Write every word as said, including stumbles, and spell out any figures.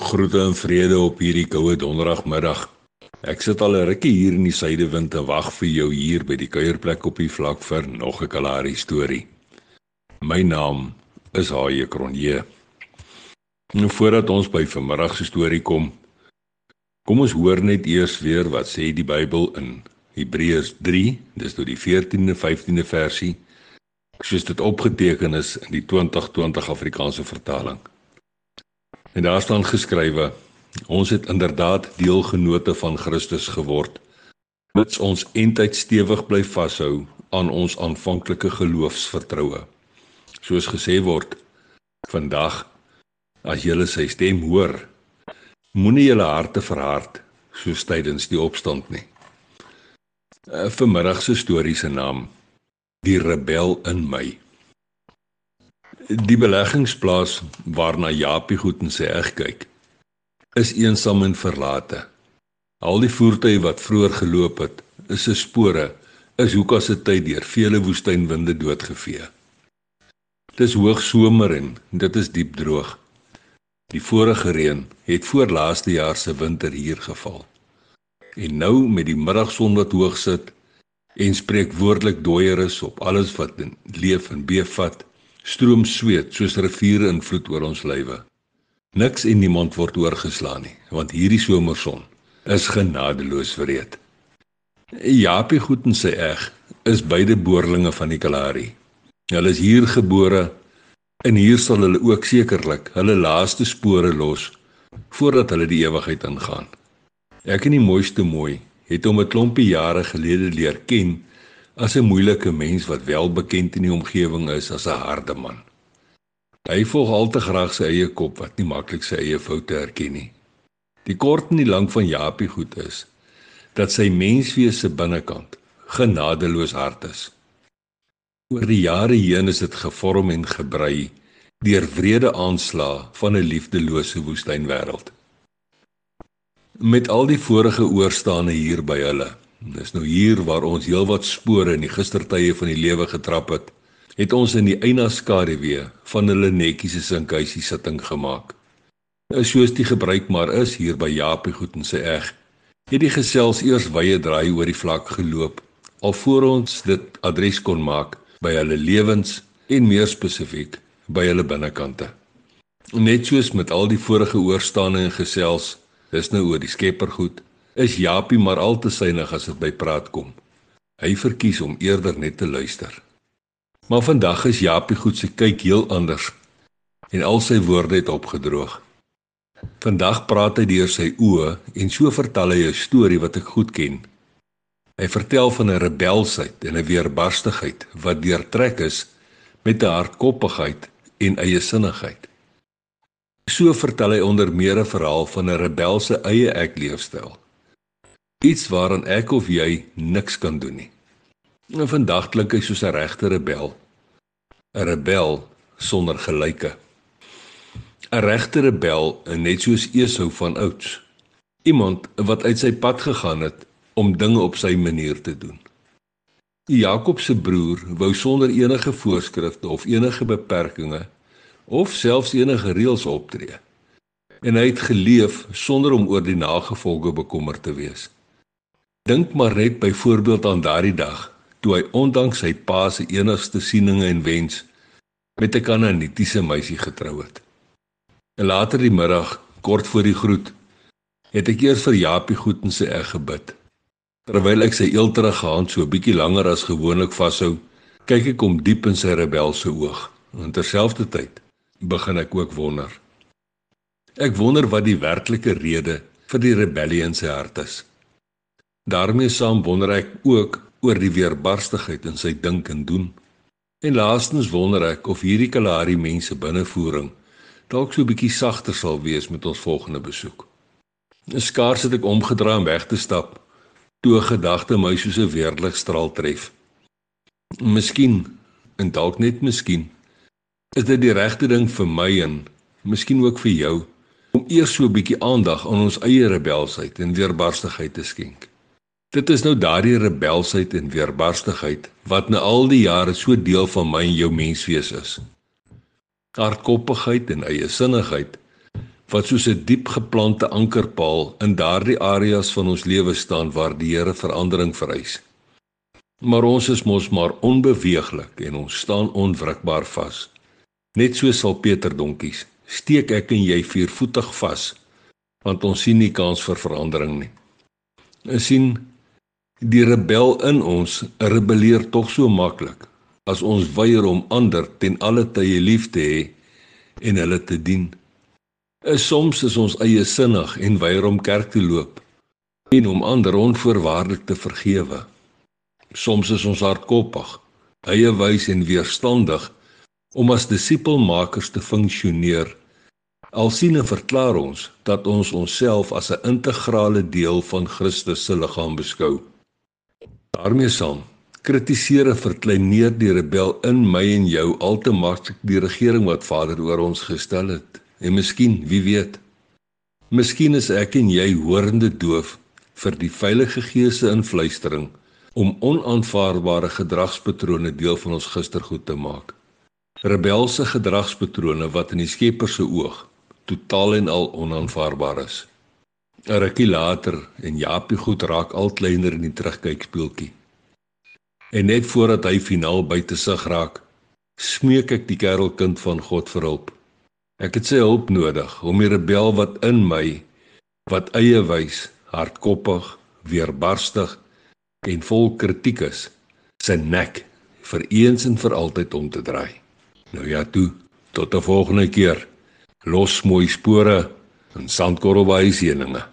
Groete en vrede op hierdie koue donderdagmiddag. Ek sit al 'n rukkie hier in die suidewind en wag vir jou hier by die kuierplek op die vlak vir nog 'n Kalahari storie. My naam is H J Cronje. Nou voordat ons by vanmiddag se storie kom, kom ons hoor net eers weer wat sê die Bybel in Hebreërs drie, dis nou die veertiende, vyftiende versie, soos dit opgeteken is in die twintig twintig Afrikaanse vertaling. En daar staan geskrywe, ons het inderdaad deelgenote van Christus geword, mits ons eindtyd stewig bly vashou aan ons aanvanklike geloofsvertroue. Soos gesê word, vandag, as julle sy stem hoor, moenie julle harte verhard, soos tydens die opstand nie. Vanmiddag se storie se naam, Die Rebel in my. Die beleggingsplaas waarna Japie goed en sy eg kyk, is eensaam en verlate. Al die voertuie wat vroeër geloop het, is se spore, is hoekas se tyd deur vele woestynwinde doodgevee. Dit is hoogsomer en dit is diep droog. Die vorige reën het voor laaste jaar se winter hier geval. En nou met die middagson wat hoog sit en spreekwoordelik dooier is op alles wat in leef en beef vat, stroom sweet soos riviere in vloed oor ons lywe. Niks en niemand word oorgeslaan nie, want hierdie somerson is genadeloos wreed. Japie goed en sy eg is beide boerlinge van die Kalahari. Hulle is hier gebore en hier sal hulle ook sekerlik hulle laaste spore los voordat hulle die ewigheid ingaan. Ek en die mooiste mooi het hom 'n klompie jare gelede leer ken as 'n moeilike mens wat wel bekend in die omgewing is as 'n harde man. Hy volg al te graag sy eie kop wat nie maklik sy eie foute herken nie. Die kort en die lang van Japie goed is dat sy menswees se binnekant genadeloos hard is. Oor die jare heen is dit gevorm en gebrei deur wrede aanslae van 'n liefdelose woestynwêreld. Met al die vorige oorstaande hier by hulle, dis nou hier waar ons heelwat spore in die gistertye van die lewe getrap het, het ons in die eina skaduwee van hulle netjiese sinkhuisie sitting gemaak. Soos die gebruik maar is hier by Japie goed en sy eg, het die gesels eers wye draai oor die vlak geloop, alvoor ons dit adres kon maak by hulle lewens en meer spesifiek by hulle binnekante. Net soos met al die vorige oorstaande en gesels, dis nou oor die skeppergoed, is Japie maar al te synig as dit by praat kom. Hy verkies om eerder net te luister. Maar vandag is Japie goed sy kyk heel anders en al sy woorde het opgedroog. Vandag praat hy deur sy oë en so vertel hy 'n storie wat ek goed ken. Hy vertel van 'n rebelsheid en 'n weerbarstigheid wat deurtrek is met 'n hardkoppigheid en eiesinnigheid. So vertel hy onder meer 'n verhaal van 'n rebel se eie ek-leefstyl. Iets waaraan ek of jy niks kan doen nie. En vandag klink hy soos 'n regte rebel. 'n Rebel sonder gelyke. 'n Regte rebel, net soos Esau van ouds. Iemand wat uit sy pad gegaan het om dinge op sy manier te doen. Jakob se broer wou sonder enige voorskrifte of enige beperkings of selfs enige reëls optree. En hy het geleef sonder om oor die nagevolge bekommerd te wees. Dink maar net byvoorbeeld aan daardie dag, toe hy ondanks sy pa se enigste sieninge en wens met 'n Kanaanitiese meisie getrou het. En later die middag, kort voor die groet, het ek eers vir Japie goed en sy eg gebid. Terwyl ek sy eelterige hand so 'n bietjie langer as gewoonlik vashou, kyk ek hom diep in sy rebelse oog. En terselfdertyd begin ek ook wonder. Ek wonder wat die werklike rede vir die rebellie in sy hart is. Daarmee saam wonder ek ook oor die weerbarstigheid in sy dink en doen. En laastens wonder ek of hierdie Kalahari mense binnevoering dalk so 'n bietjie sagter sal wees met ons volgende besoek. Skaars het ek omgedraai om weg te stap, toe 'n gedagte my soos 'n weerligstraal tref. Miskien, en dalk net miskien, is dit die regte ding vir my en miskien ook vir jou, om eers so 'n bietjie aandag aan ons eie rebelsheid en weerbarstigheid te skenk. Dit is nou daardie rebelsheid en weerbarstigheid wat na al die jare so deel van my en jou menswees is. Hardkoppigheid en eiesinnigheid wat soos 'n diep geplante ankerpaal in daardie areas van ons lewe staan waar die Here verandering vereis. Maar ons is mos maar onbeweeglik en ons staan onwrikbaar vas. Net so salpeterdonkies, steek ek en jy viervoetig vas, want ons sien nie kans vir verandering nie. Ons sien, die rebel in ons rebelleer tog so maklik, as ons weier om ander ten alle tye lief te hê en hulle te dien. Soms is ons eie sinnig en weier om kerk te loop, en om ander onvoorwaardelik te vergewe. Soms is ons hardkoppig, eiewys en weerstandig, om as disipelmakers te funksioneer, al sien en verklaar ons, dat ons onsself as 'n integrale deel van Christus se liggaam beskou. Daarmee saam, kritiseer en verkleineer die rebel in my en jou al te maklik die regering wat Vader oor ons gestel het. En miskien, wie weet, miskien is ek en jy hoorende doof vir die Heilige Gees se influistering om onaanvaarbare gedragspatrone deel van ons gistergoed te maak. Rebelse gedragspatrone wat in die Skepper se oog totaal en al onaanvaarbaar is. 'n Rukkie later en Japie goed raak al kleiner in die terugkykspeeltjie. En net voordat hy finaal buite sig raak, smeek ek die kerelkind van God vir hulp. Ek het sy hulp nodig om die rebel wat in my, wat eie wys, hardkoppig, weerbarstig en vol kritiek is, sy nek vir eens en vir altyd om te draai. Nou ja toe, tot 'n volgende keer. Los mooi spore en sandkorrelbei seëninge.